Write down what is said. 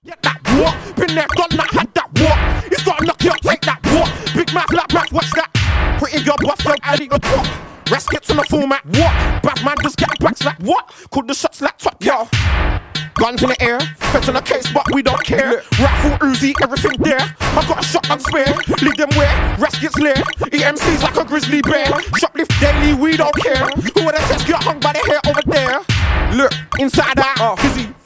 Get that what? Been there, done that, had that what? He's got to knock you up, take that what? Big mouth, black mouth, watch that. Pretty girl, buff, young, I need a what? Rest gets on the format, what? Bad man just get back like what? Could the shots like top, yo? Guns in the air, feds in the case, but we don't care. Rifle, Uzi, everything there. I got a shotgun spare, leave them where? Rest gets lair. EMC's like a grizzly bear. Shoplift daily, we don't care. Who would have just get hung by the hair over there? Look, inside out, busy.